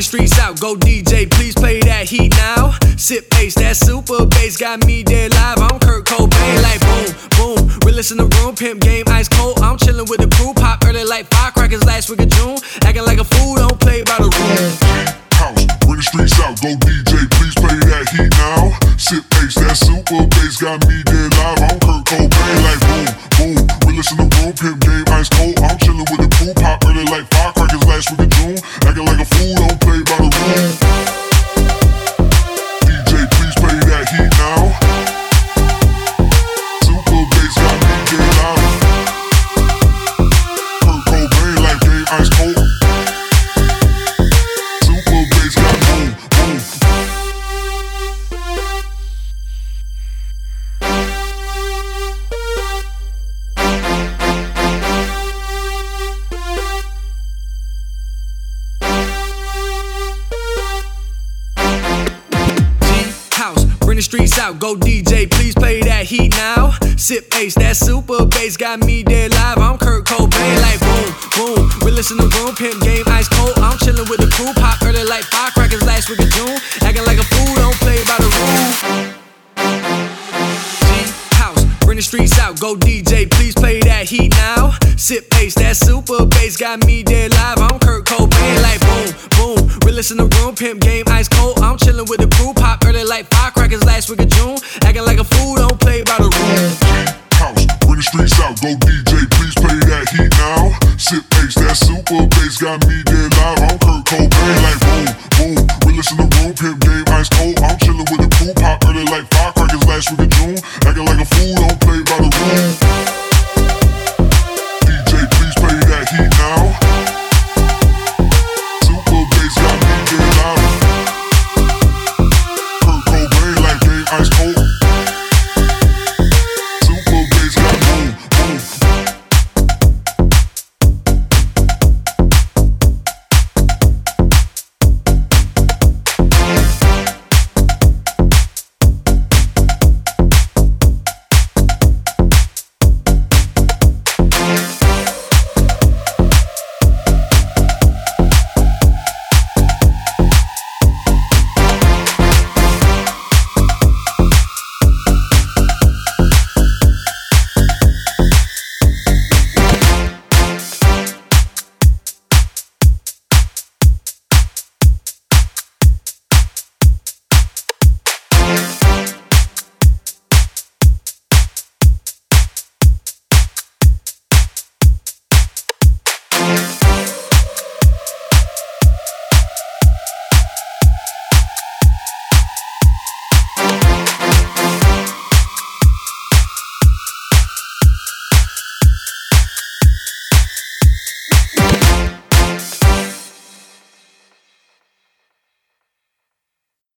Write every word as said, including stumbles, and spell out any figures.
streets out, go D J, please play that heat now. Sip bass, that super bass got me dead live. I'm Kurt Cobain, like boom, boom. Realest in the room, pimp game ice cold. I'm chillin' with the crew, pop early like firecrackers last week of June. Acting like a fool, don't play by the rules. House, bring the streets out, go D J, please play that heat now. Sip bass, that super bass got me dead live. I'm Kurt Cobain, like boom, boom. Realest in the room, pimp game ice cold. I'm chillin' with the crew, pop early like firecrackers last week of June. Acting like a fool, don't play by the rules. D J, please play that heat now. Super bass got me dead live. Kurt Cobain, like game ice cold. Super bass got boom, boom. House, bring the streets out, go D J, please play that heat now. Sip bass, that super bass got me dead live. I'm Kurt Cobain, like boom, boom. Realest in the room, pimp game ice cold. I'm chillin' with the crew, pop early like firecrackers last week of June. Acting like a fool, don't play by the rules. House, bring the streets out, go D J, please play that heat now. Sip bass, that super bass got me dead live. I'm Kurt Cobain, like boom, boom. Realest in the room, pimp game ice cold. I'm chillin' with the crew, pop early like firecrackers last week of June. Acting like a fool, don't play by the rules. House, bring the streets out, go D J, please play that heat now. Sip bass, that super bass got me dead live. I'm Kurt Cobain, like boom, boom. Realest in the room, pimp game ice cold. I'm chillin' with the crew, pop early like firecrackers last week of June. Acting like a fool, don't play by the rules.